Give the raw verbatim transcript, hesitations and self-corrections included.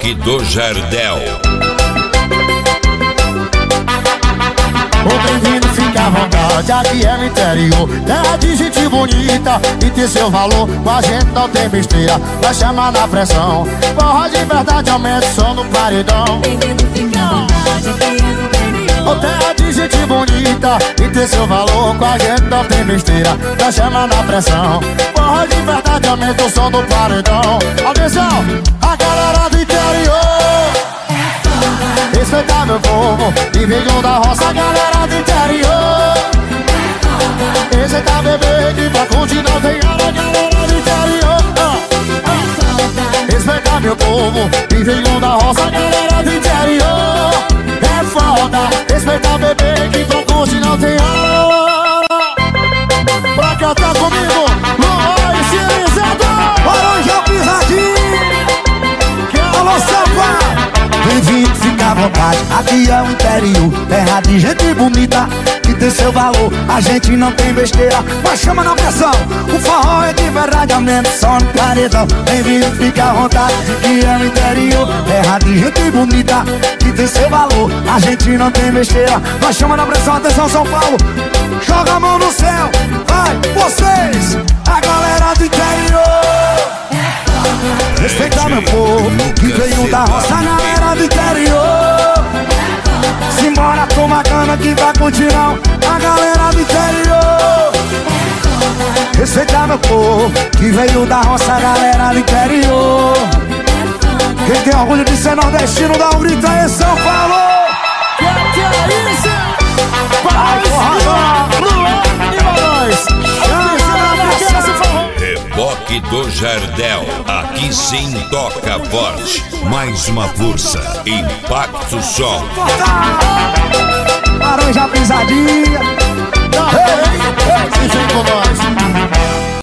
Reboque do Jardel. Ô bem-vindo, fica à vontade, aqui é no interior. Terra de gente bonita e tem seu valor. Com a gente não tem besteira, vai chamar na pressão. Porra de verdade, aumenta o som no paredão. Bem-vindo, fica à vontade, aqui é no interior. Ô terra de gente bonita e tem seu valor. Com a gente não tem besteira, vai chamar na pressão. Porra de verdade, aumenta o som do paredão. Atenção, a galera do interior. Respeitar meu povo e venham da roça, a galera do interior. Respeitar bebê que pra curtir não tem hora, a galera do interior. Respeitar meu povo e venham da roça, a galera do interior. É foda, respeitar bebê que pra curtir não tem hora. Pra cantar comigo, Luan e Cirizado. Laranja Pisadinho. Alô, Samba. Bem-vindo, fica à vontade, aqui é o interior. Terra de gente bonita que tem seu valor. A gente não tem besteira, mas chama na pressão. O forró é de verdade, aumenta só no paredão. Bem-vindo, fica à vontade, aqui é o interior. Terra de gente bonita que tem seu valor. A gente não tem besteira, mas chama na pressão. Atenção, São Paulo, joga a mão no céu. Vai, vocês, a galera do interior. Respeitar meu povo que veio da roça, a galera do interior. Simbora, toma cana que vai continuar, a galera do interior. Respeitar meu povo que veio da roça, a galera do interior. Quem tem orgulho de ser nordestino, dá um grito aí, São Paulo. Que que é isso? Vai, porra, Luan e nós. Reboque do Jardel. Aqui sim toca forte. Mais uma força. Impacto Som. Laranja Pisadinha.